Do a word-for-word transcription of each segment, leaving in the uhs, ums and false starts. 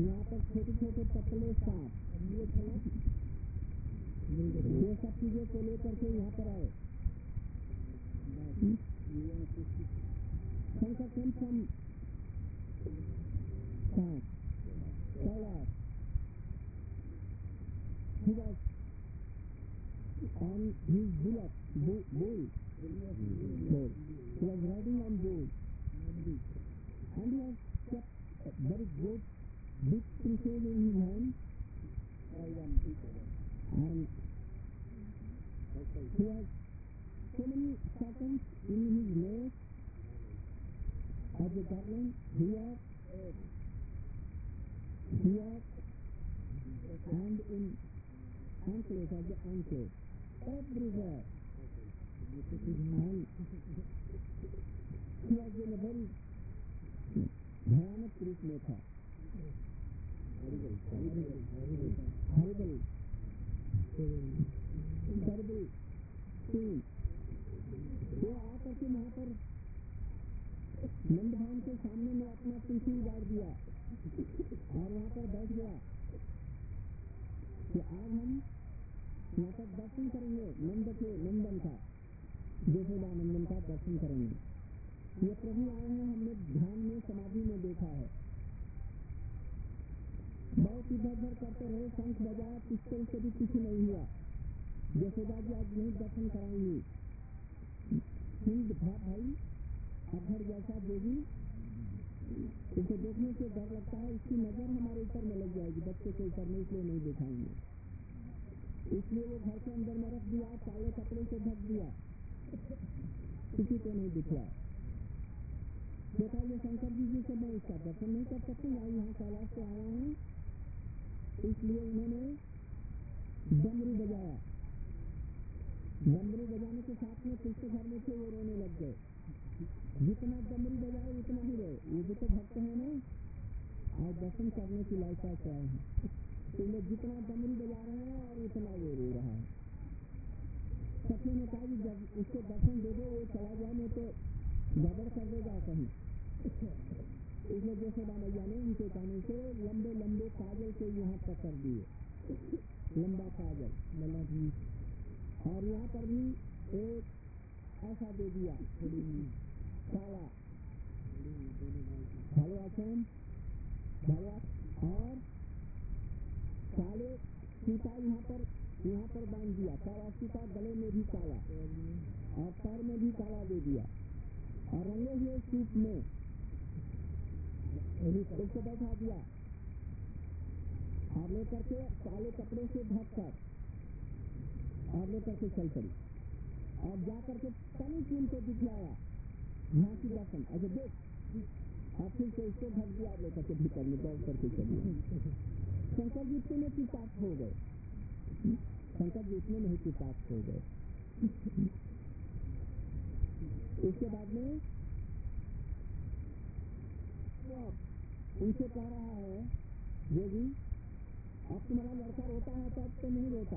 यहाँ पर छोटे छोटे पतले सांप, ये सब चीजें को लेकर के यहाँ पर आए। शंकर came from सांप, Kailash, he was on his bullock, bull, bull. He was riding on bull, and he has kept a very good big crusade in his hand, and he has so many serpents in his nose as a garland. He has he has and in anklets as a anklet everywhere, and he was in a very भयानक रूप में था, horrible terrible scene। वो आकर के वहाँ पर नंद भान के सामने में अपना तुलसी उगाड़ दिया और वहाँ पर बैठ गया कि आज हम यहाँ पर दर्शन करेंगे, नंद के नंदन का, यशोदानंदन का दर्शन करेंगे। ये प्रभु आए हैं, हमने ध्यान में समाधि में देखा है। बहुत इधर उधर करते रहे, शंख बजाया, पिस्तौल से भी कुछ नहीं हुआ। यशोदा जी आज नहीं दर्शन कराएंगी। हिंद भाई अधर जैसा देवी, इसे देखने से डर लगता है, इसकी नजर हमारे ऊपर में लग जाएगी, बच्चे के ऊपर में, इसलिए नहीं दिखाएंगे। इसलिए वो घर के अंदर में रख दिया, काले कपड़े से ढक दिया, किसी को नहीं दिखला। देखा ये शंकर जी जी से मैं इसका दर्शन नहीं कर सकती, या यहाँ कैलाश से आया हूँ, इसलिए उन्होंने डमरू बजाया। डमरू बजाने के साथ में किसके घर में थे वो रोने लग गए। जितना डमरू बजाए उतना ही रोए। ये भी तो भक्त है ना, आज दर्शन करने की लायका क्या है, इसलिए जितना डमरू बजा रहे हैं और उतना वो रो रहा है। सखी ने कहा कि जब उसको दर्शन दे दो, वो चला जाए, नहीं तो गड़बड़ कर देगा कहीं। इसलिए यशोदा मैया ने उनके कहने से लंबे लंबे काजल से यहाँ तक कर दिए, लंबा काजल, और यहाँ पर भी एक ऐसा दे दिया काला भगवान भगवान, और काले सीता यहाँ पर यहाँ पर बांध दिया, काला सीता गले में भी काला और पैर में भी काला दे दिया, और रंगे हुए सूप में उसको बैठा दिया, और लेकर के काले कपड़े से ढक कर और लेकर के चल पड़ी, और जाकर के तनिक उनको दिखलाया झांसी दर्शन, अच्छा देख, और फिर से उसको ढक दिया, लेकर के भीतर में दौड़ करके चलिए। शंकर जी इतने में कृतार्थ हो गए, शंकर जी इतने में ही कृतार्थ हो गए। उसके बाद में उनसे कह रहा है, योगी अब तुम्हारा लड़का रोता है तो अब तो नहीं रोता।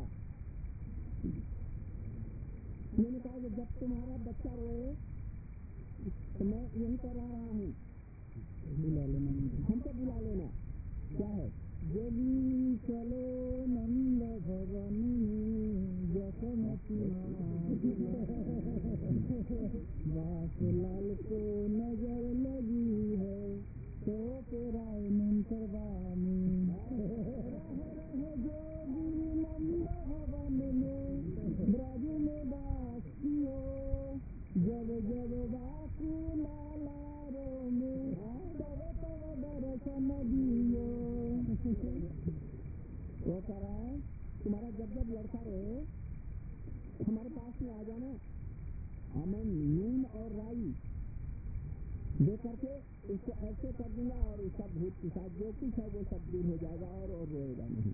मैंने कहा कि जब तुम्हारा बच्चा रोए तो मैं यहीं पर रह रहा हूँ, बुला लेना, हमको बुला लेना। क्या है, योगी चलो नंद भवन जसमती वास लाल को नजर लगी है, तो तेरा नंदवानी जोगी नंद भवन में ब्रज में वास कियो, जब जब बापू लाला रो में तब तब दर्शन दियो। वो कह रहा है तुम्हारा जब जब लड़का रोए हमारे पास में आ जाना, मैं नून और राई दे करके उसको ऐसे कर दूंगा और उसका भूत पिशाच जो कुछ है वो सब दूर हो जाएगा और और रोएगा नहीं।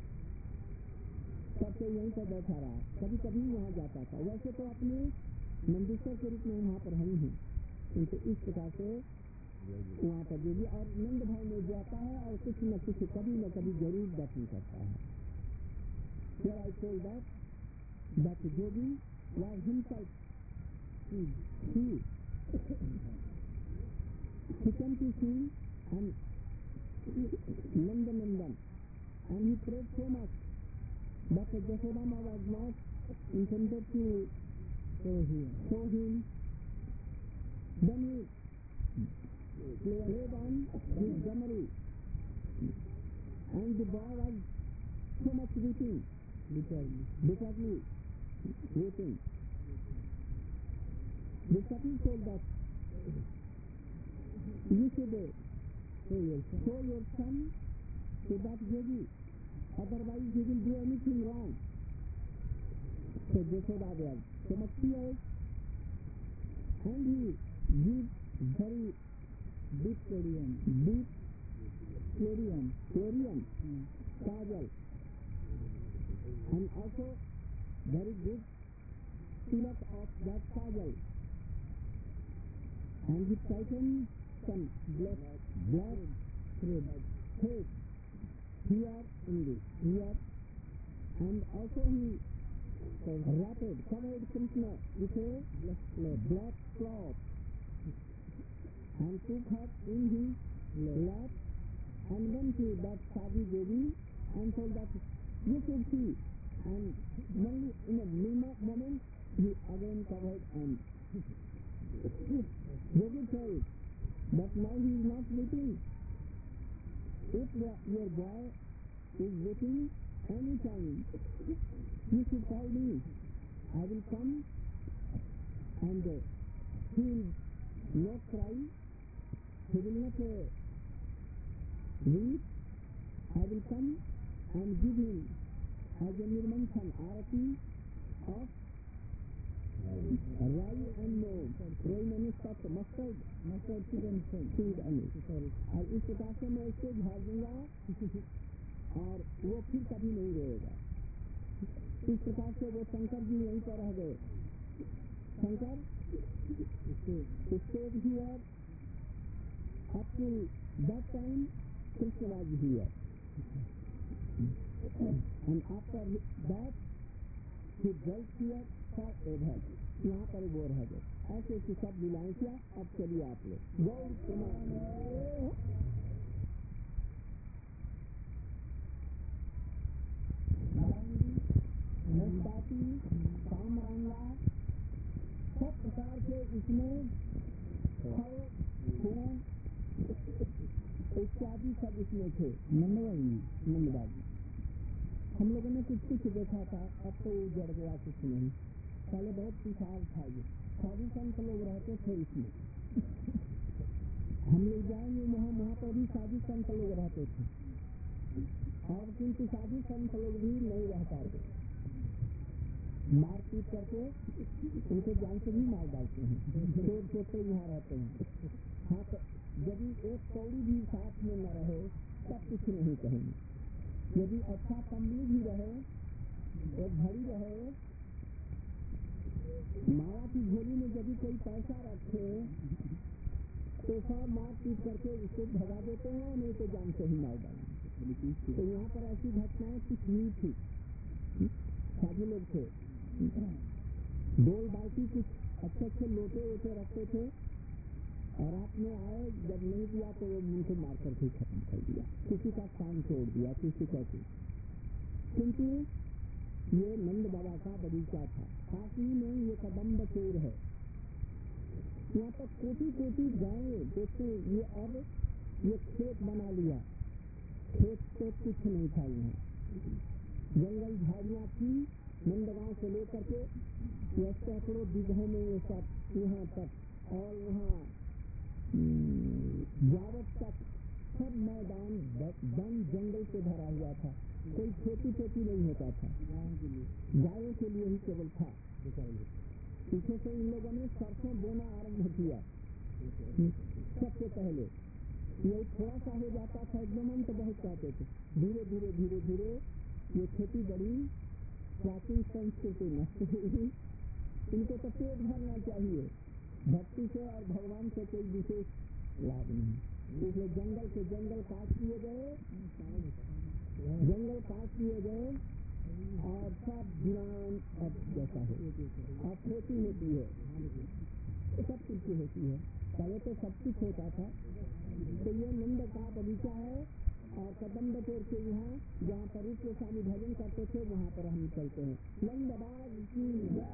तब से यहीं पर बैठा रहा, कभी कभी वहाँ जाता था। वैसे तो अपने नंदीश्वर के रूप में वहाँ पर हम हैं, किंतु इस प्रकार से वहाँ पर जो भी और नंद भाव में जाता है और कुछ न कुछ कभी न कभी जरूर दर्शन करता है। Here I told that that Yogi was himself he he came to see and Nandanandan, and he prayed so much, but Jasodama was not intended to show him. Show him. Then he played on his gummery, and the boy was so much weeping, bitterly, bitterly weeping. The Sati told that you should show your son, show your son to that yogi, otherwise he will do anything wrong. So Jashoda was so much feared, and he gives very deep chlorium, deep chlorium, chlorium, mm. kajal, and also very good tilak of that kajal, and he tightened some black, black thread, thread here in this, here, and also he wrapped, covered Krishna with a black cloth, black cloth, and took her in his lap, and went to that Sadhu Devi and told that you should see, and only in a moment he again covered, and Yogi said that now he is not weeping. If your boy is weeping any time, you should call me. I will come, and uh, he will not cry, he will not uh, weep. I will come and give him as a Nirmanthan Arati of Rai and Rai means that mustard, mustard seed and seed and और इस प्रकार से मैं इसको झाड़ दूंगा और वो फिर कभी नहीं रहेगा. इस प्रकार से वो शंकर जी यहीं पर रह गए. Shankar stayed here up till that time. Krishna was here, and after that he dwelt here forever. यहाँ पर वो रह गए. ऐसे ऐसे सब लीलाएं किया. अब चलिए आप लोग गौर प्रमाण नस्ताती कामरंगा सब प्रकार के इसमें फल फूल इत्यादि सब इसमें थे. नंदबाई में नंदबाई हम लोगों ने कुछ कुछ देखा था. अब तो उजड़ गया कुछ नहीं. पहले बहुत विशाल था. ये साधु संत लोग रहते थे इसमें. हम लोग जाएंगे वहाँ वहाँ पर भी साधु संत लोग रहते थे, और किंतु साधु संत लोग भी नहीं रह पाते. मारपीट करके उनको जान से भी मार डालते हैं. चोर चोटे यहाँ रहते हैं. हाँ, तो यदि एक कौड़ी भी साथ में न रहे तब कुछ नहीं कहेंगे. यदि अच्छा कम्बली भी रहे, एक घड़ी रहे, माया की झोली में यदि कोई पैसा रखे तो सब मार पीट करके उसको भगा देते हैं, नहीं तो जान से ही मार डालेंगे. तो यहाँ पर ऐसी घटनाएं कुछ हुई थी. साधु लोग थे, डोल बाल्टी कुछ अच्छे अच्छे लोटे वोटे रखते थे, और रात में आए, जब नहीं दिया तो वो उनको मार करके खत्म कर दिया. किसी का कान तोड़ दिया, किसी का कुछ. किंतु ये नंद बाबा का बगीचा था. काशी में ये कदम्ब चोर है. यहाँ पर कोटि कोटि गायें. दोस्तों ये अब ये खेत बना लिया. खेत तो कुछ नहीं था. यहाँ जंगल झाड़ियाँ थी. नंदगांव से लेकर के ये सैकड़ों बीघों में ये सब यहाँ तक, और वहाँ जावत तक सब मैदान वन जंगल से भरा हुआ था. कोई खेती खेती नहीं होता था. गायों के लिए ही केवल था. पीछे से इन लोगों ने सरसों बोना आरंभ किया. सबसे पहले ये थोड़ा सा हो जाता था एकदम, हम तो बहुत चाहते थे. धीरे धीरे धीरे धीरे ये खेती बड़ी. प्राचीन संस्कृति नष्ट हुई. इनको तो पेट भरना चाहिए. भक्ति से और भगवान से कोई विशेष लाभ नहीं. इसलिए जंगल के जंगल काट दिए गए, जंगल काट दिए गए, और सब वीरान अब जैसा है. अब खेती होती है, सब कुछ होती है. पहले तो सब कुछ होता था। तो ये नंद का बगीचा है और कदम्ब पेड़ के यहाँ जहाँ पर रूप गोस्वामी भजन करते थे वहाँ पर हम चलते हैं। नंद बाग की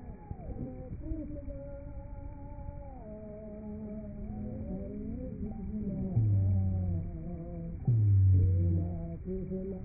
कृष्णा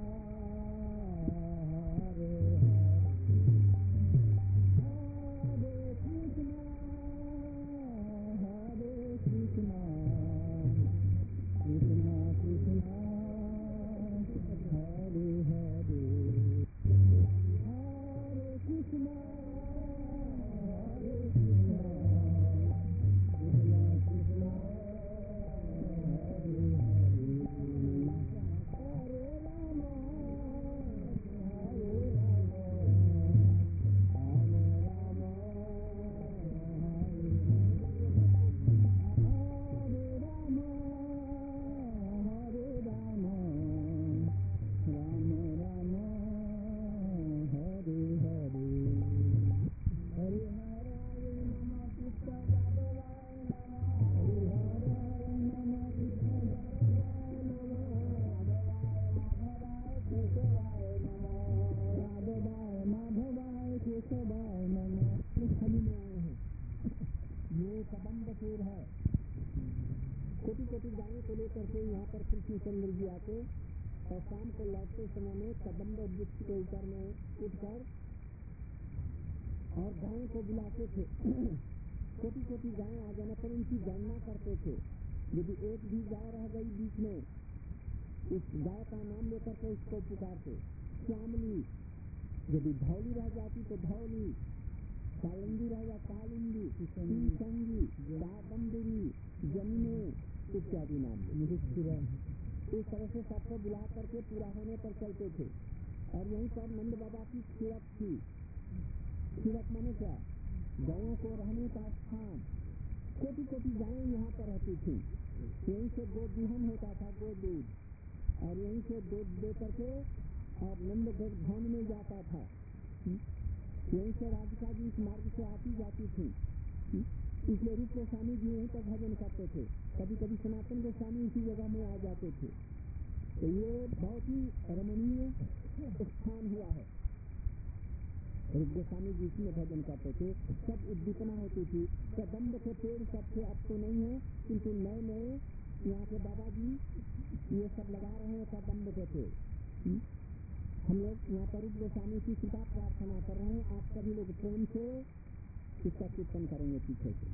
चंद्र जी आते और शाम को लौटते समय में कदम्ब वृक्ष के ऊपर में उठकर और गायों को बुलाते थे। छोटी छोटी गायें आ जाने पर उनकी गणना करते थे। यदि एक भी गाय रह गई बीच में, उस गाय का नाम लेकर के उसको पुकारते श्यामली। यदि धौली रह जाती तो धौली, कालिंदी रह जा कालिंदी, संगी, दादम्बरी, जमुने इत्यादि नाम। इस तरह से सबको बुला करके पूरा होने पर चलते थे। और यहीं पर नंद बाबा की खिड़क थी। खिड़क माने क्या? गायों को रहने का स्थान। छोटी छोटी गायें यहाँ पर रहती थी। यहीं से गोद दूहन होता था, गोद दूध, और यहीं से दूध दे करके और नंद भवन में जाता था। यहीं से राधिका जी इस मार्ग से आती जाती थी। इसलिए रूप गोस्वामी जी यहीं पर भजन करते थे। कभी कभी सनातन गोस्वामी इसी जगह में आ जाते थे। तो ये बहुत ही रमणीय स्थान हुआ है। रूप गोस्वामी जी इसमें भजन करते थे। सब उद्दीपना होती थी। कदम्ब के पेड़ सब थे, अब तो नहीं है, किंतु नए नए यहाँ के बाबा जी ये सब लगा रहे हैं कदम्ब के पेड़। हम लोग यहाँ पर रूप गोस्वामी की कृपा प्रार्थना कर रहे हैं। आप सभी लोग प्रेम से इसका कीर्तन करेंगे पीछे से।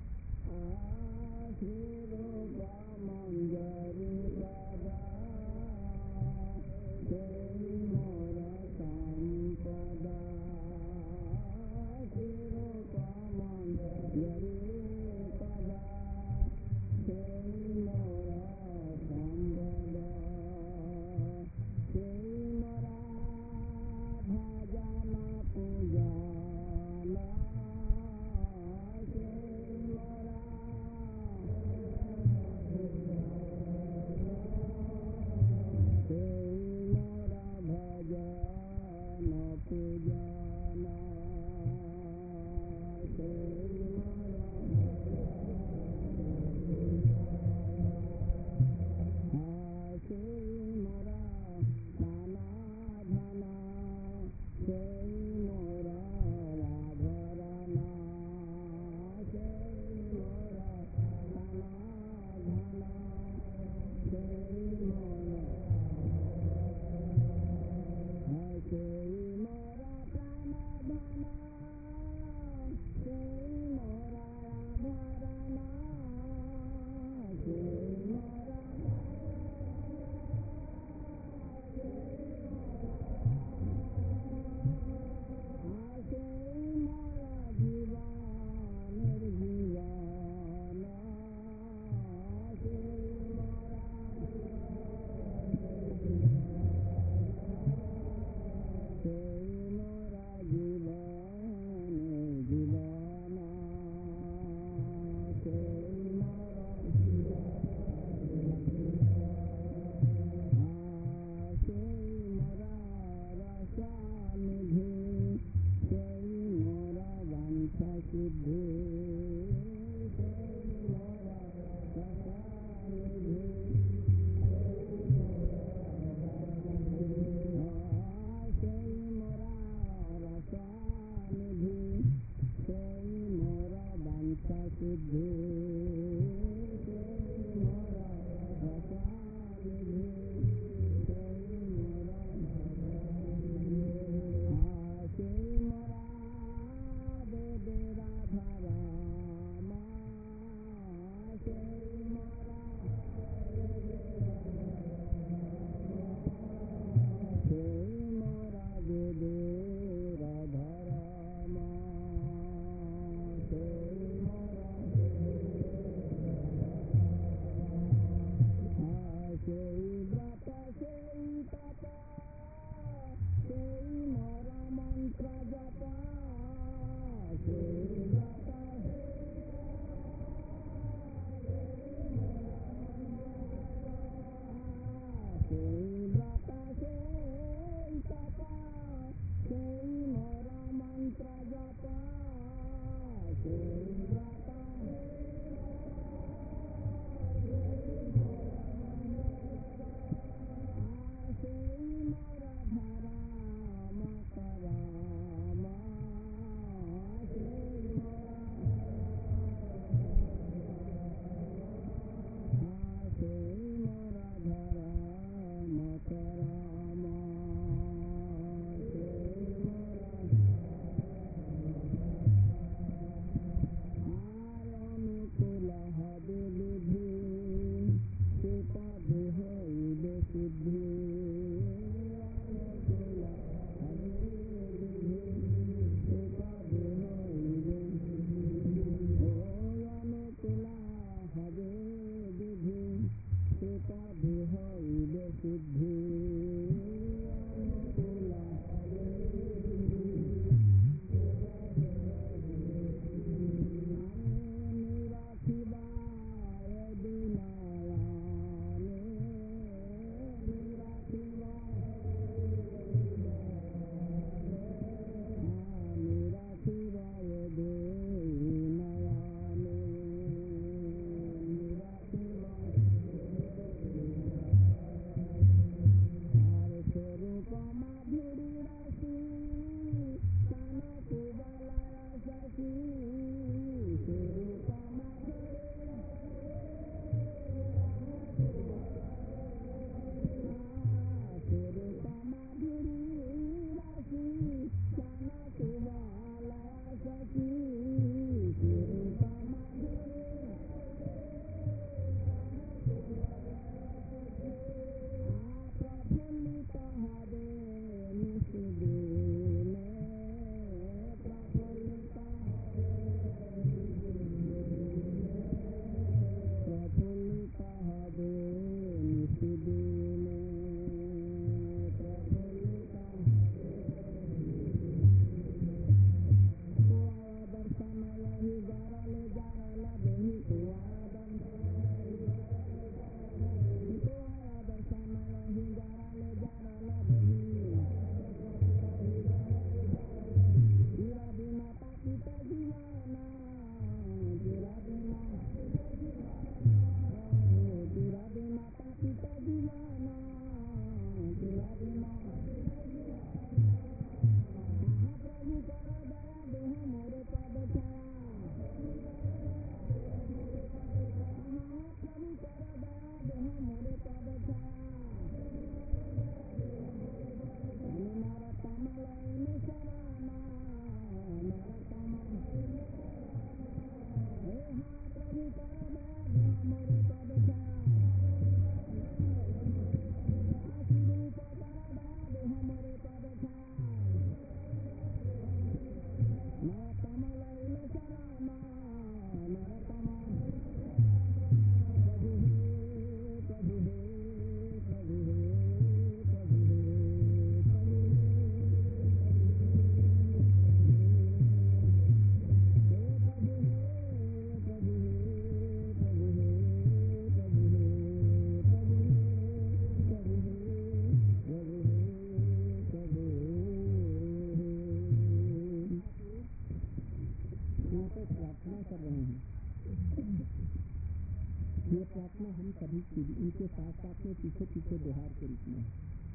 प्रार्थना हम सभी की भी इनके साथ साथ में पीछे पीछे दोहार के रूप में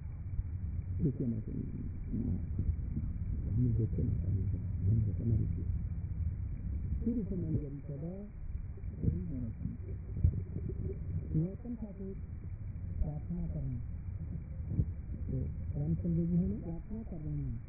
देखिए मैं फिर उसे मैंने जब सदा नौतन ठाकुर प्रार्थना करना तो रामचंद्र जी हमें प्रार्थना कर रहे हैं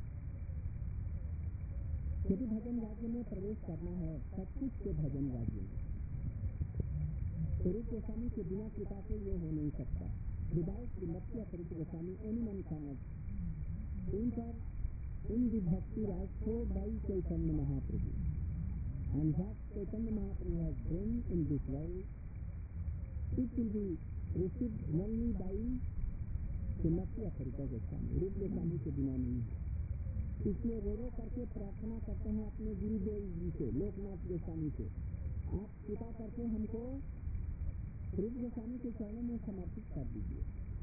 यदि भजन राज्य में प्रवेश करना है सब कुछ के भजन राज्य में रूप गोस्वामी के बिना कृपा के ये हो नहीं सकता। Without the mercy of Rupa Goswami anyone can not enter in the bhakti right flow by Chaitanya Mahaprabhu, and that Chaitanya Mahaprabhu has bring in this world it will be received only by the mercy of Rupa Goswami. रूप गोस्वामी के बिना नहीं है। इसलिए रो रो करके प्रार्थना करते हैं अपने गुरुदेव जी से, लोकनाथ गोस्वामी से, आप कृपा करके हमको रूप गोस्वामी के चरणों में समर्पित कर दीजिए।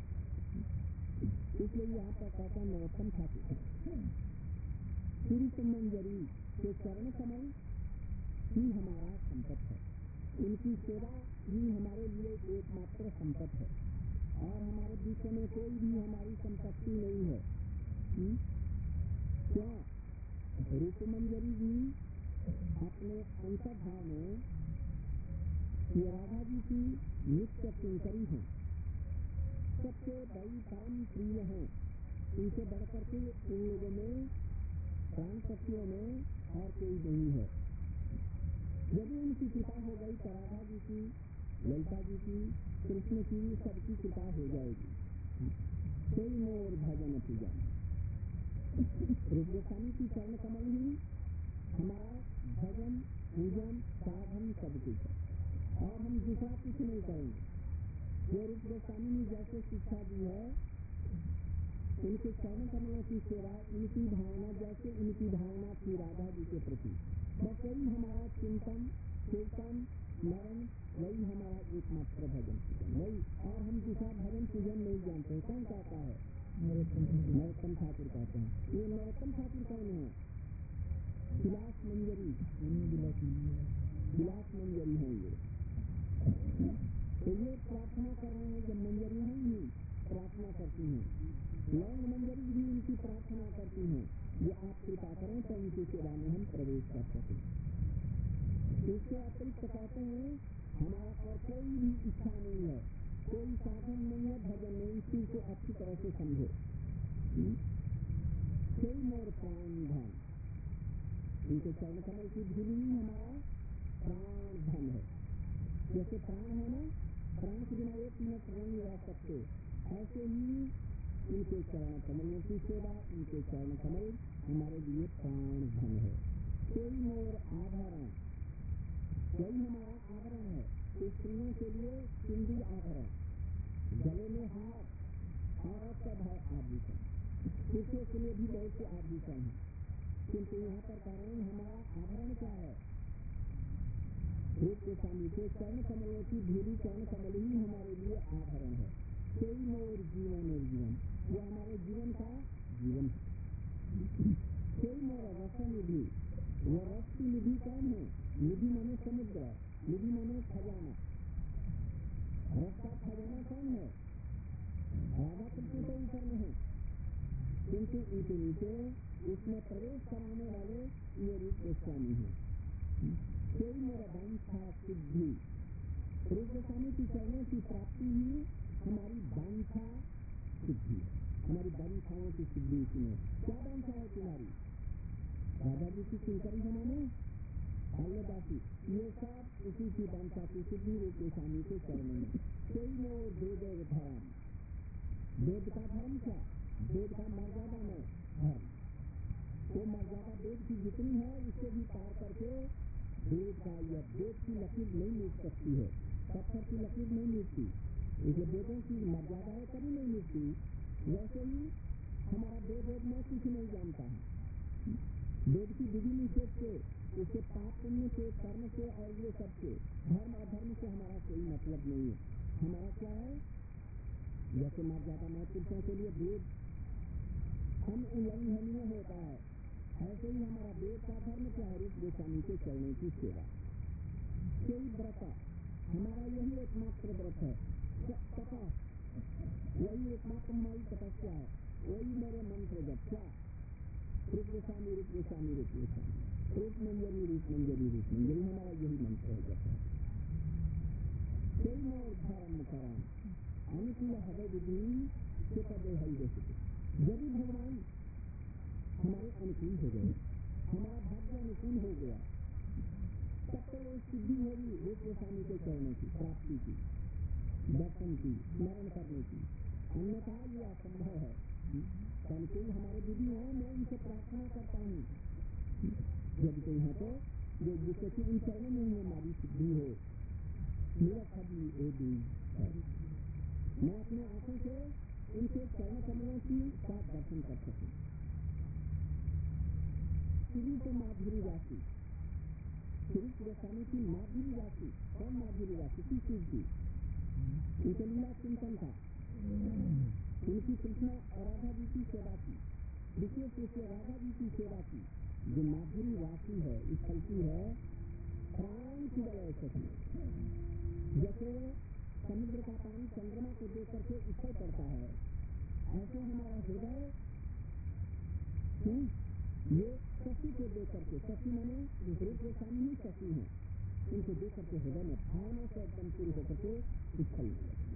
इसलिए यहाँ पर कहते हैं नरोत्तम ठाकुर श्री सुमंजरी के चरण कमल ही हमारा संपत है, उनकी सेवा ही हमारे लिए एकमात्र संपत है, और हमारे विश्व में कोई भी हमारी संपत्ति नहीं है। हुँ? क्या रूपमंजरी जी अपने अंतर्भाव में राधा जी की नित्य किंकरी हैं, सबसे बड़ी परम प्रिय हैं, इनसे बढ़कर के इन लोगों में प्राण शक्तियों में और कोई नहीं है। यदि उनकी कृपा हो गई तो राधा जी की, ललिता जी की, कृष्ण की, सबकी कृपा हो जाएगी। कोई मोर भजन पूजन रूप गोस्वामी की चरण कमल ही हमारा भजन पूजन साधन सब कुछ है, और हम दूसरा कुछ नहीं करेंगे। जो रूप गोस्वामी ने जैसे शिक्षा दी है, उनके चरण कमलों की सेवा, उनकी भावना जैसे उनकी भावना थी राधा जी के प्रति, बस वही हमारा चिंतन कीर्तन स्मरण, वही हमारा एकमात्र भजन पूजन, वही। और हम दूसरा भजन पूजन नहीं जानते। कौन कहता है? नरोत्तम ठाकुर कहते हैं। ये नरोत्तम ठाकुर कौन है? विलास मंजरी, विलास मंजरी है ये। तो ये प्रार्थना कर रहे हैं, जब मंजरी है ही प्रार्थना करती हैं, लौंग मंजरी भी उनकी प्रार्थना करती हैं, ये आप कृपा करें तो उनकी सेवा में हम प्रवेश कर सकें। इसके अतिरिक्त कहते हैं हमारा और कोई भी इच्छा नहीं है, कोई साधन नहीं है, भजन नहीं। इस चीज को अच्छी तरह से समझो। कोई मोर प्राण धन, इनके चरण कमल की धूल ही हमारा प्राण धन है। जैसे प्राण है ना, प्राण के बिना एक मिनट नहीं रह सकते, ऐसे ही इनके चरण कमलों की सेवा, इनके चरण कमल हमारे लिए प्राण धन है। कोई मोर आभरण, वही हमारा आवरण है। स्त्रियों के लिए सिंदूर आभरण, गले में हार, औरत का भाव आभूषण, पुरुषों के लिए भी बहुत से आभूषण हैं, किंतु यहाँ पर कारण हमारा आवरण क्या है? रूप गोस्वामी के चरण कमलों की धूली, चरण कमल ही हमारे लिए आभरण है। कोई मोर जीवन और जीवन, वो हमारे जीवन का जीवन है। कोई मोर रस निधि, वो रस की निधि कौन है? निधि माने समुद्र, निधि माने खजाना। रस का खजाना कौन है? राधा कृष्ण तो ऊपर में है, किंतु उनके नीचे उसमें प्रवेश कराने वाले ये रूप गोस्वामी है। कोई मेरा वांछा सिद्धि, रूप गोस्वामी की चरणों की प्राप्ति ही हमारी वांछा सिद्धि, हमारी वांछाओं की सिद्धि। इसमें क्या वांछा है तुम्हारी? राधा जी की किंकरी बनाने, बाल्यदासी, ये सब उसी की वांछा की सिद्धि रूप गोस्वामी के चरणों में। कोई मोर वेद धर्म, वेद का धर्म क्या? वेद का मर्यादा में धर्म, वो मर्यादा वेद की जितनी है उससे भी पार करके वेद का, यह वेद की लकीर नहीं मिट सकती है, पत्थर की लकीर नहीं मिटती। इसलिए वेदों की मर्यादा है, कभी नहीं मिटती। वैसे ही हमारा वेद वेद में कुछ नहीं जानता है। वेद की विधि निषेध से, उसके पाप पुण्य से, कर्म से और ये सब से, धर्म अधर्म से हमारा कोई मतलब नहीं है। हमारा क्या है? जैसे मर्यादा में पुरुषों के लिए वेद अनुल्लंघनीय होता है, ऐसे ही हमारा वेद का धर्म क्या है? रूप गोस्वामी के चरणों की सेवा। कोई व्रत, हमारा यही एकमात्र व्रत है। तपस, वही एकमात्र हमारी तपस्या है, वही मेरे मंत्र जब क्या? रूप गोस्वामी रूप गोस्वामी रूप गोस्वामी, रूप मंजरी रूप मंजरी रूप मंजरी, हमारा यही मंत्र है जब है। कोई मोर धर्म करम, अनुकूल हृदय विधि से पदे हरि जैसे। यदि भगवान हमारे अनुकूल हो गए, हमारा भाग्य अनुकूल हो गया, तब तो वो सिद्धि होगी रूप गोस्वामी के चरणों की प्राप्ति की, दर्शन की, स्मरण करने की, अन्यथा ये असंभव है। अनुकूल हमारे विधि है, मैं उनसे प्रार्थना करता हूँ यदि कोई है तो जो जिससे कि उन चरणों में ही हमारी सिद्धि हो। मेरा सभी ए दिन है, मैं अपने आंखों से उनके चरण कमलों की का दर्शन कर सकूं। श्री तो माधुरी राशि, श्री गोस्वामी की माधुरी राशि, कौन माधुरी राशि? किस चीज की? उनके लीला चिंतन का, उनकी कृष्णा और राधा जी की सेवा की, विशेष रूप से राधा जी की सेवा की जो माधुरी राशि है, उछलती है प्राण की वजह से। जैसे समुद्र का पानी चंद्रमा को देख करके उछल पड़ता है, ऐसे हमारा हृदय ये शशि को देख करके, शशि माने रूप गोस्वामी ही शशि है, उनको देख करके हृदय में भावना से एकदम पूरी होकर के उछल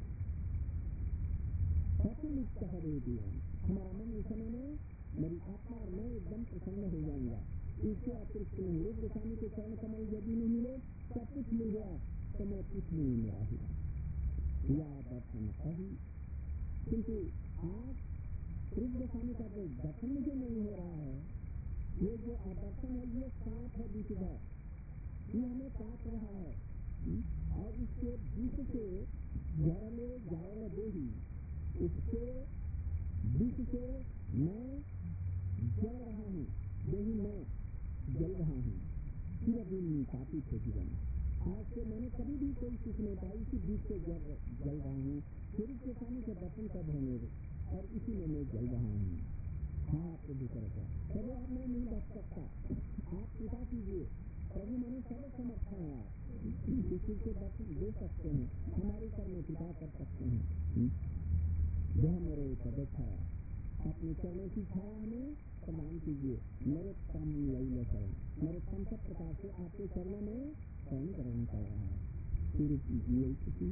प्रफुल्लित हृदय है हमारा मन। इस समय में मेरी आत्मा और मैं एकदम प्रसन्न हो जाऊंगा। इससे अतिरिक्त नहीं, रूप गोस्वामी के चरण कमल यदि नहीं मिले, सब कुछ मिल गया तो मैं कुछ नहीं मेरा ही या दर्शन अभी। किंतु आज रूप गोस्वामी का जो दर्शन मुझे नहीं हो रहा है, ये जो आदर्शन है, ये सांप है बीच है, ये हमें काट रहा है और इसके बीच से जरले जायल देही, उसके बीच से मैं जल रहा हूँ, देही मैं जल रहा हूँ। पूरा दिन काफी थे जीवन, आज से मैंने कभी भी कोई सुख नहीं पाई, इसी बीच से जल जल रहा हूँ। फिर उसके स्वामी के दर्शन कब होंगे और इसी में मैं जल रहा हूँ। हाँ प्रभु करेगा, प्रभु आप मैं नहीं बच सकता, आप कृपा कीजिए। प्रभु मैंने सर्व समर्थ है, आप किसी को दर्शन दे सकते हैं, हमारे सर में कृपा कर सकते हैं। यह मेरे पद छाया, अपने चरणों की छाया हमें प्रदान कीजिए। मेरे तम लैल चरण, मेरे तम सब प्रकार से आपके चरणों में कौन ग्रहण कर रहा है। फिर ये किसी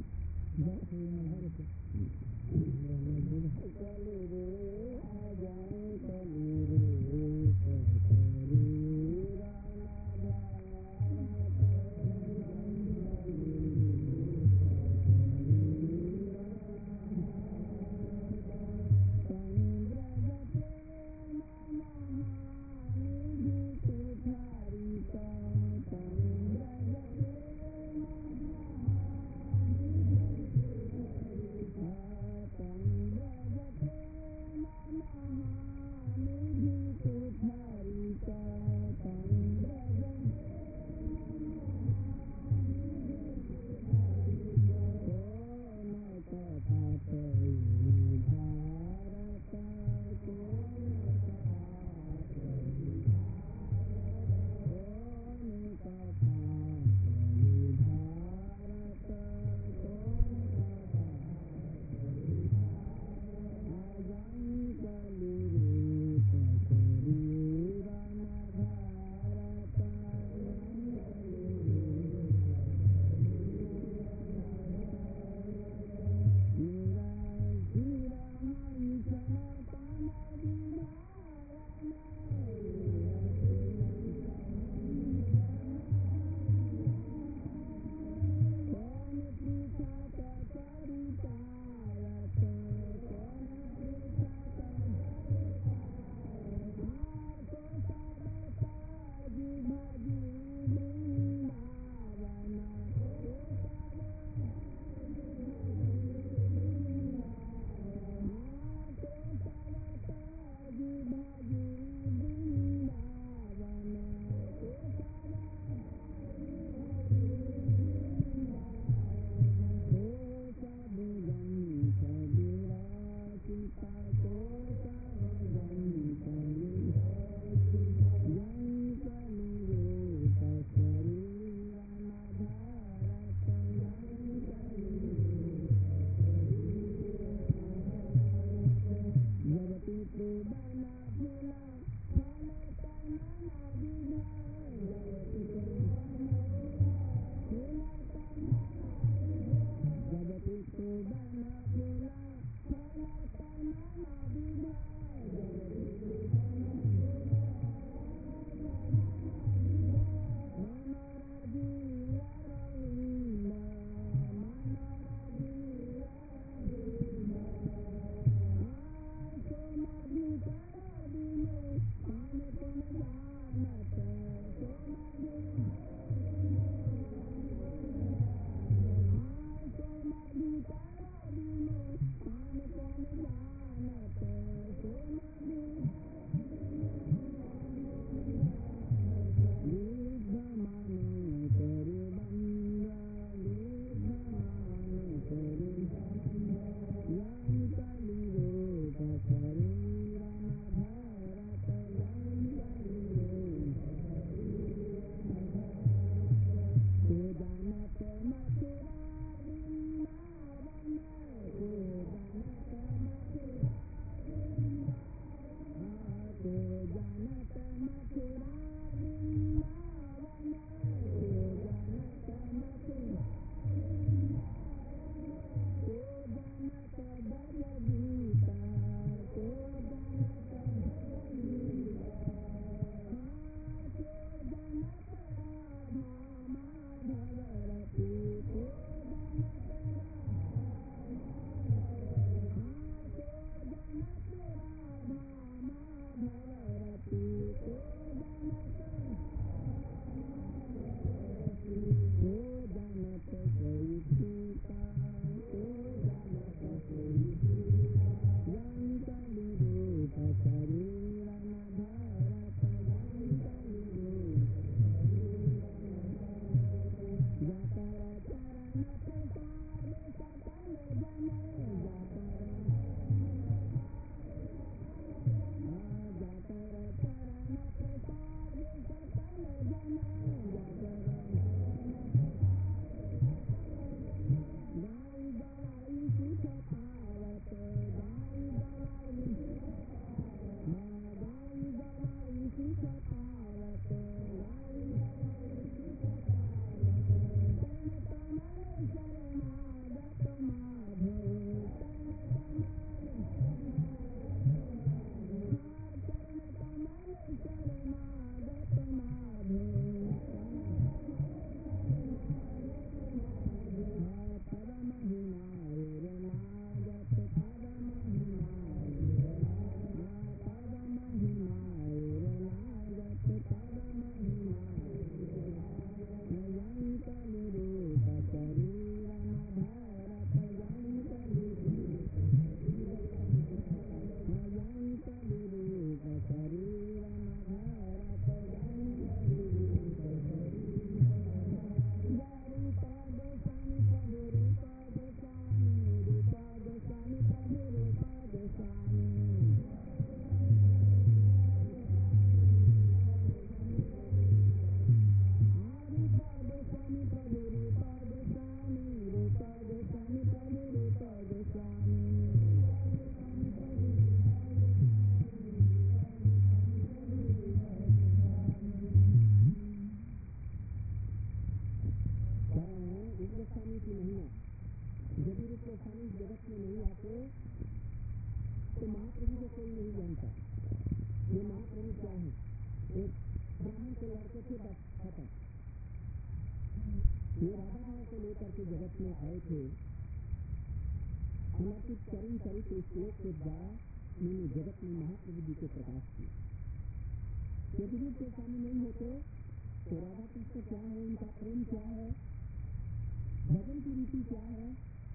जगत में नहीं आते तो महाप्रभु को कोई नहीं जानता। ये महाप्रभु क्या है? एक ब्राह्मण के लड़के थे, बस खत्म। ये राधा राव को लेकर के जगत में आए थे। अलौकिक चरण चरित श्लोक के द्वारा उन्होंने जगत में महाप्रभु जी को प्रकाश किया। यदि रूप के स्वामी नहीं होते तो राधा कृष्ण क्या है, उनका प्रेम क्या है, भजन की रीति क्या है,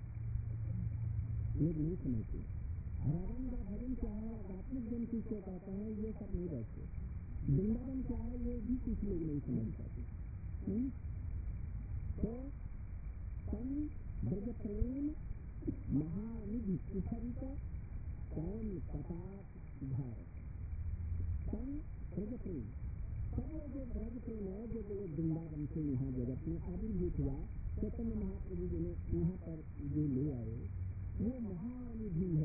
लोग नहीं समझते। रावण का भजन क्या है, आध्यात्मिक जन किसको कहते हैं, ये सब नहीं रहते। वृंदावन क्या है, ये भी कुछ लोग नहीं समझ पाते। तो तन ब्रज प्रेम महानिधि सुखरी का कौन कपाट धार। तन ब्रज प्रेम, तब वो जो ब्रज प्रेम है जो जो वृंदावन से यहाँ जगत में आविर्भूत हुआ, चैतन्य महाप्रभु जी ने यहाँ पर जो ले आए वो महानिधि है।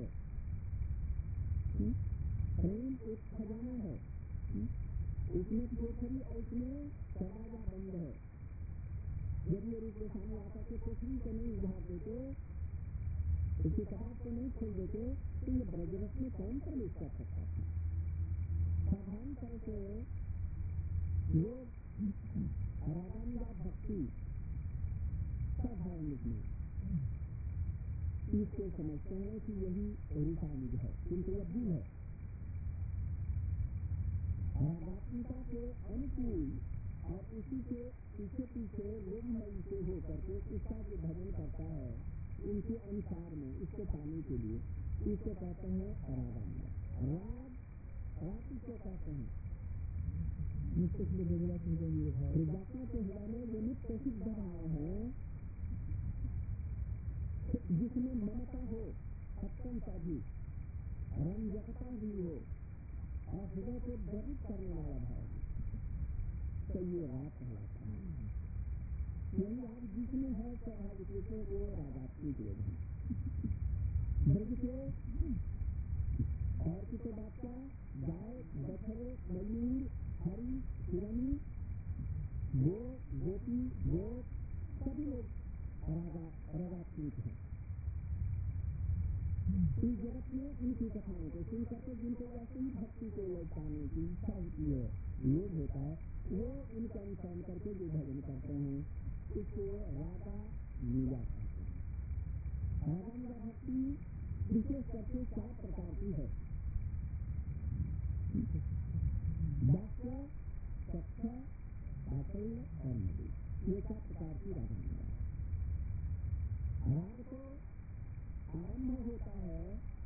प्रेम एक खजाना है, उसमें पोखरी और उसमें दरवाजा बंद है। यदि ये रूप सामने आता के पोखरी को नहीं उभार देते, उसके कपाट को नहीं खोल देते तो ये ब्रजरस में कौन प्रवेश कर सकता था? साधारण तरह से लोग रागानुगा भक्ति साधारण में इसको समझते हैं कि यही रूपानुग है, किंतु यह भूल है। रागात्मिका के अनुकूल और उसी के पीछे पीछे लोभमयी से होकर के इसका जो भजन करता है उनके अनुसार में इसको पाने के लिए इसको कहते हैं रागानुगा। राग राग किसको कहते हैं? नित्य के हृदय में जो नित्य सिद्ध भाव है, जिसमें ममता हो, सत्यता भी, रंजकता भी हो और हृदय को द्रवित करने वाला भाव हो, तो ये राग कहलाता है। यही राग जिसमें है स्वाभाविक रूप से वो रागात्मिक लोग हैं। ब्रज के और किसी बात का गाय, बछड़े, मयूर, हरी, हिरणी, गो, गोपी, गोप सभी लोग रागा रागात्मिक हैं। इस जगत में उनकी कथाओं को सुन करके जिनको वैसे ही भक्ति को लौटाने की इच्छा होती है, लोग होता है, वो उनका अनुसरण करके जो भजन करते हैं उसको रागा नुगा कहते हैं। रागा नुगा भक्ति विशेष करके चार प्रकार की है। वाक्य, सत्य, बातल्य और मधुर, ये चार प्रकार की रागा नुगा। राग तो आरंभ होता है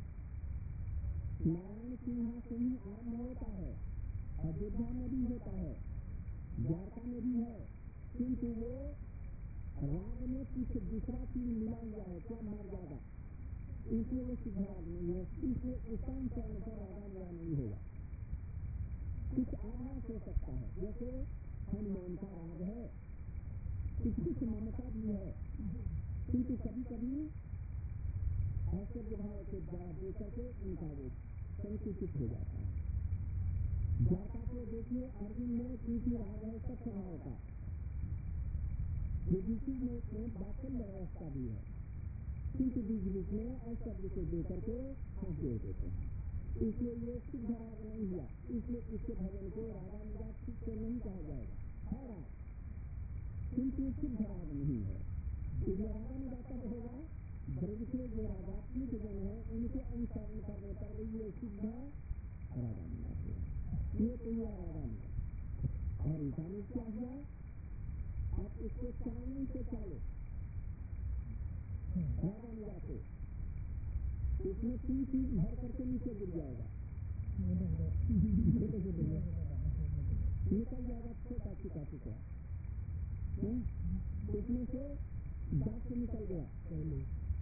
नारायण के यहाँ से ही आरंभ होता है, अयोध्या में भी होता है, द्वारका में भी है, किंतु वो राग में कुछ दूसरा चीज मिला हुआ है, क्या मर्यादा, इसलिए वो सिद्ध राग नहीं है, इसलिए उसका अनुसरण पर रागा नुगा नहीं होगा। कुछ आभास हो सकता है, जैसे हनुमान का राग है, कुछ कुछ ममता भी है, किंतु कभी कभी ऐश्वर्य भाव के द्वारा दे करके उनका वो संकुचित हो जाता है। द्वारका को देखिए, अर्जुन में किसी राग है सत्य भाव का, युधिष्ठिर में उसमें बात्सल्य अवस्था भी है, किंतु बीच बीच में ऐश्वर्य को दे करके फांस जोड़ देते हैं। इसलिए ये सिद्ध राग नहीं हुआ, इसलिए इसके भजन को रागानुगा ठीक से नहीं कहा जाएगा। है राग किंतु सिद्ध राग नहीं है। इसलिए रागानुगा तब होगा ब्रज के जो रागात्मिक जन है उनके अनुसरण करने पर ये सिद्ध रागानुगा हुआ। ये तो हुआ रागानुगा। और इंसानियत क्या हुआ? आप इसको चालने से चालो रागानुगा को, उसमें तीन चीज भर करके नीचे गिर जाएगा, निकल जाएगा छोटा छिका छिका, उसमें से दस निकल गया पहले,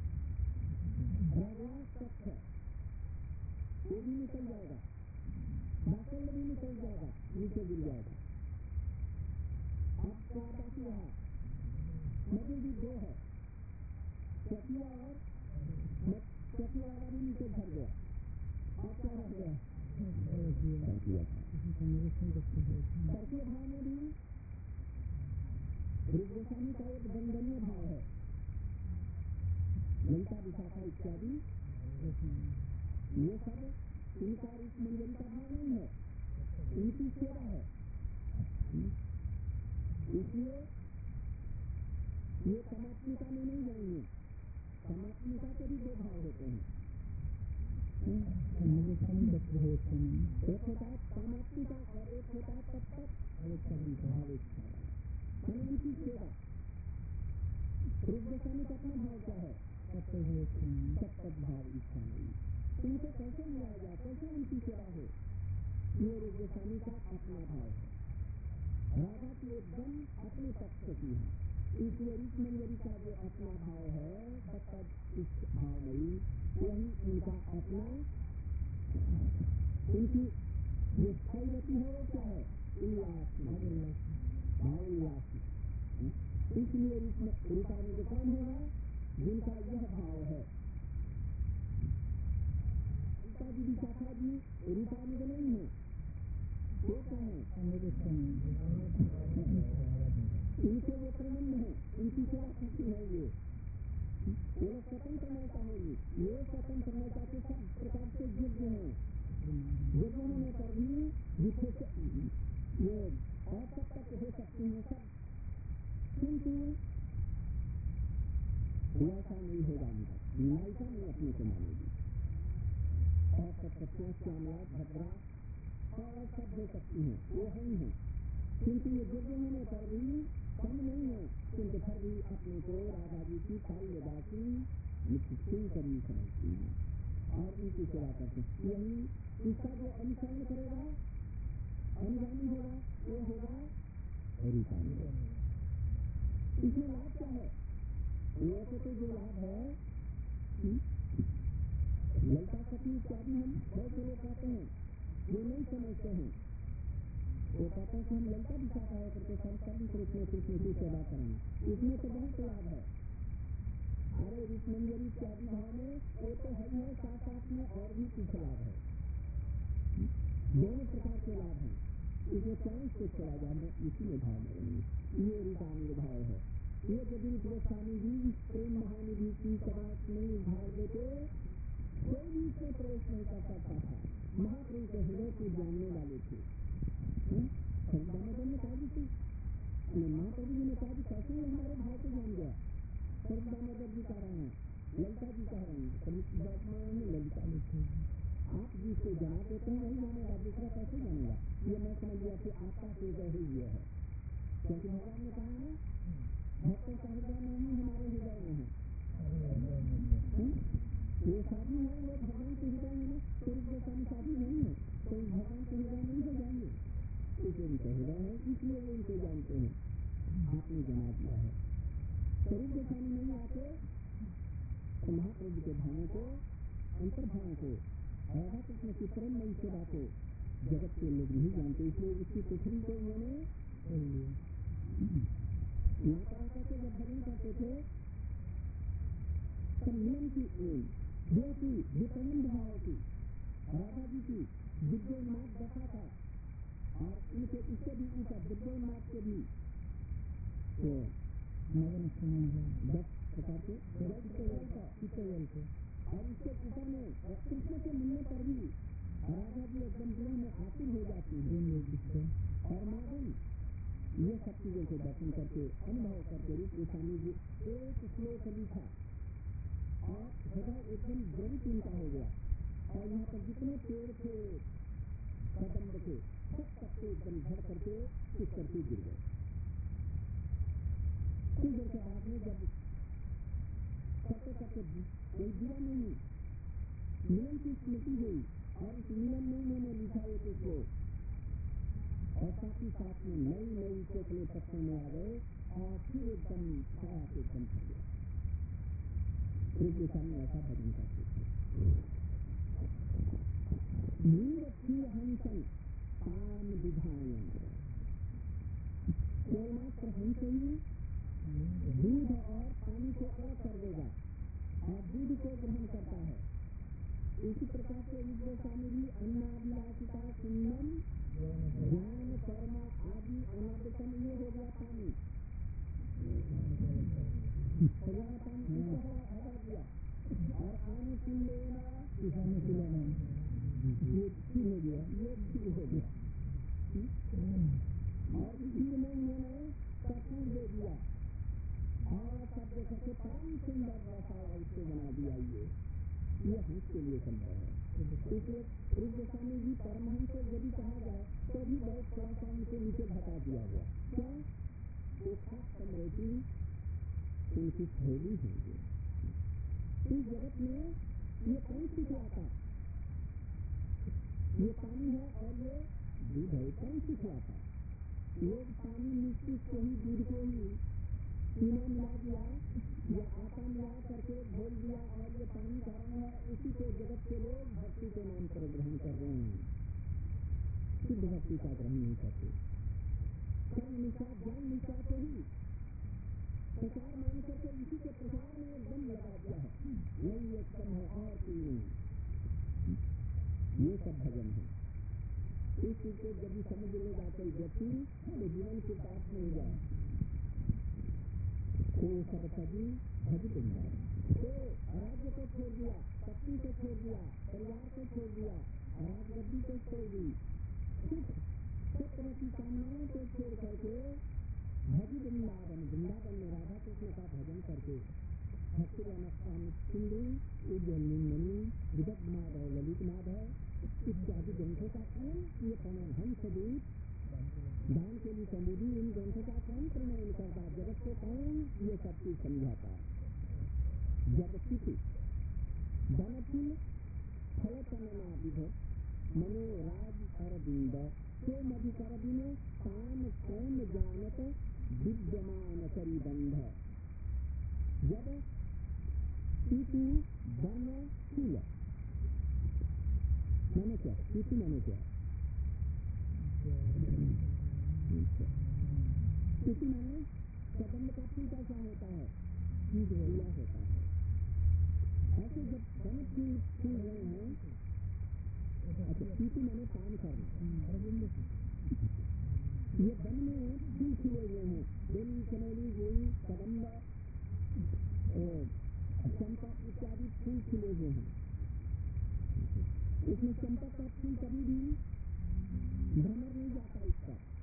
रागा सत्य वो भी निकल जाएगा, बातल्य भी निकल जाएगा, नीचे गिर जाएगा। अब क्या बाकी रहा? मधुर भी दो है, चकिया और चकिया वाला भी नीचे भर गया। अब क्या रह गया? तर्कीय भाव में भी रूप गोस्वामी का एक दंडनीय भाव है, ललिता विशाखा इत्यादि ये सब इनका रूप मंजरी का भाव नहीं है, इनकी सेवा है। इसलिए ये समात्मिका में नहीं जाएंगे। समात्मिका के भी दो भाव होते हैं। एक होता है समात्मिका और एक होता है तब तक भावेच्छा, मैंने इनकी सेवा। रूप गोस्वामी का अपना भाव क्या है? तब तक भाव इच्छा नहीं। इनको कैसे मिलाया जाए, कैसे उनकी सेवा हो, ये रूप गोस्वामी का अपना भाव है। राधा की एकदम अपने पक्ष की है, इसलिए रूप मंजरी का जो अपना भाव है तब इस भाव नहीं, वही इनका अपना, इनकी जो स्थायी गति है वो क्या है? उल्लास, भाव उल्लास। इसलिए रूपानुग कौन होगा? जिनका यह भाव है। ललिता जी विशाखा जी रूपानुग नहीं है, वो क्या है? इनके वो प्रबंध है, इनकी सेवा शक्ति है। ये ये स्वतंत्र नौका होगी, ये स्वतंत्र नौका के सब प्रकार से योग्य है। योग्य होने पर भी जिसे ये और तब तक हो सकती है सब, किंतु वैसा नहीं होगा। नायिका नहीं अपने को मानेगी। और सब सत्या श्यामला भद्रा और सब हो सकती हैं, वो है ही है, किंतु ये योग्य होने पर भी कम नहीं है, किंतु फिर भी अपने को राधा जी की काल्यदासी निश्चित करनी समझती है और उनकी सेवा करते हैं। यही इसका जो अनुसरण करेगा, अनुगामी होगा, वो होगा रूपानुग। इसमें लाभ क्या है? वैसे तो जो लाभ है, ललिता सती इत्यादि हम बहुत से लोग कहते हैं, वो नहीं समझते हैं। वो कहते हैं कि हम ललिता विशाखा है करके संस्कारी कृष्ण कृष्ण की सेवा करेंगे, इसमें तो बहुत लाभ है। अरे रूप मंजरी इत्यादि भाव में वो तो है, साथ साथ में और भी कुछ लाभ है, दोनों प्रकार के लाभ हैं। इसमें चालीस से चला जाना, इसीलिए भाव करेंगे। ये रूपानुग भाव है। ये यदि गोस्वामी जी इस प्रेम महानिधि की सभा नहीं उभार देते, कोई भी इसमें प्रवेश नहीं कर सकता था। महाप्रभु के हृदय को जानने वाले थे। दामोदर ने कहा जी थी, महाप्रभु जी ने कहा कि कैसे ही हमारे भाव को जान गया। सब दामोदर जी कह रहे हैं, ललिता जी कह रहे हैं, ललिता लिखे आप जिसको जना देते हैं वही जानेगा, दूसरा कैसे जानेगा? ये मैं समझ गया कि आपका हृदय ही ये है, क्योंकि भगवान ने कहा ना, भक्तों का हृदय नहीं हमारे हृदय में है। ये शादी है, वो भगवान के हृदय में है, तो गोस्वामी शादी नहीं है, तो भगवान के हृदय नहीं हो जाएंगे। इसे उनके हृदय है, इसलिए वो उनको जानते हैं। आपने जना दिया है, स्वरूप गोस्वामी नहीं आते तो महाप्रभु के भावों को, अंतर्भावों को, राधा कृष्ण की प्रेम नई सेवा को जगत के लोग नहीं जानते, इसलिए उसकी पृथ्वी को उन्होंने यहाँ पर आकर के जब भजन करते थे तब मिलन की दो की विपरीत भाव की राधा जी की दिव्योन्माद दशा था, और इनके इससे भी ऊपर दिव्योन्माद के भी दस प्रकार के चित्तवल थे, और इसके ऊपर में कृष्ण के मिलने पर भी राधा जी एकदम दिल में आतुर हो जाती है। और माधुन ये सब चीजों को दर्शन करके अनुभव करके रूप गोस्वामी जी एक श्लोक लिखा और हृदय एकदम द्रवित इनका हो गया, और यहाँ पर जितने पेड़ थे कदम्ब के सब पत्ते एकदम झड़ करके कुछ करके गिर गए। कुछ देर के बाद में जब करते करते कोई दिया नहीं, मिलन की स्मृति हुई, और इस मिलन में मैंने लिखा एक श्लोक, और साथ ही साथ में नई नई चोटले पत्तों में आ गए, और फिर एकदम छाया के एकदम कर गया। रूप गोस्वामी ऐसा भजन करते थे। नीर क्षीर हंसन पान विधायन, केवल मात्र हंस ही दूध और पानी को अलग कर देगा, और दूध को ग्रहण करता है। इसी प्रकार से रूप गोस्वामी भी अन्नाभिलाषिता सुन्नम ज्ञान कर्म आदि अनादिकम, ये हो गया पानी, भगवान पानी हटा दिया, अनुकूलेन ये ठीक हो गया, ये ठीक हो गया। और खीर में इन्होंने कपूर दे दिया और सब देखो तो परम सुंदर रसाला उसको बना दिया। ये ये हंस के लिए संभव है। इसलिए रूप गोस्वामी जी परमहंस यदि कहा जाए तो भी बहुत थोड़ा सा उनके नीचे घटा दिया गया। क्यों? वो खास समृद्धि उनकी थैली होंगे। इस जगत में ये कौन सिखलाता? ये पानी है और ये दूध है, कौन सिखलाता? लोग पानी मिट्टी को ही दूध को ही चीना मिला दिया या आटा मिला करके घोल दिया और ये पानी खा रहे हैं। उसी को जगत के लोग भक्ति के नाम पर ग्रहण कर रहे हैं, शुद्ध भक्ति का ग्रहण नहीं करते। कर्म निष्ठा ज्ञान निष्ठा को ही प्रचार मान करके इसी के प्रचार में एकदम लगा दिया है। यही एकदम है और कोई नहीं। ये सब भजन है। इस चीज को जब भी समझ लेगा कोई व्यक्ति तो जीवन की बात नहीं जाए। तो सब सभी भज दूंगा। तो राज्य को छोड़ दिया, पत्नी को छोड़ दिया, परिवार को छोड़ दिया, राजगद्दी को छोड़ दी, सुख सब तरह की कामनाओं को छोड़ करके भज वृंदावन, वृंदावन में राधा कृष्ण का भजन करके भक्ति सिंधु उज्जैनी विदग्ध माधव ललित माधव इत्यादि ग्रंथों का कौन ये प्रणयन हंसदूत दान के लिए समुदी इन ग्रंथों का कौन प्रणयन करता? जगत को कौन ये सब चीज समझाता? जब स्थिति बनफुल फलतनना विध मनोराज अरविंद तो मधुकर बिन पान कौन जानत विद्यमान करीबंध। जब टीटू बन फूल मैंने क्या टीटू मैंने क्या टीटू मैंने कदम का फूल कैसा होता है? पीला होता है। ऐसे जब बन फूल फूल रहे हैं, अच्छा टीटू मैंने पान करना, ये वन में फूल खिले हुए हैं, बेली चमेली गोई कदम्ब चंपा इत्यादि फूल खिले हुए हैं। इसमें चंपा का फूल कभी भी भ्रमर नहीं जाता इस पर।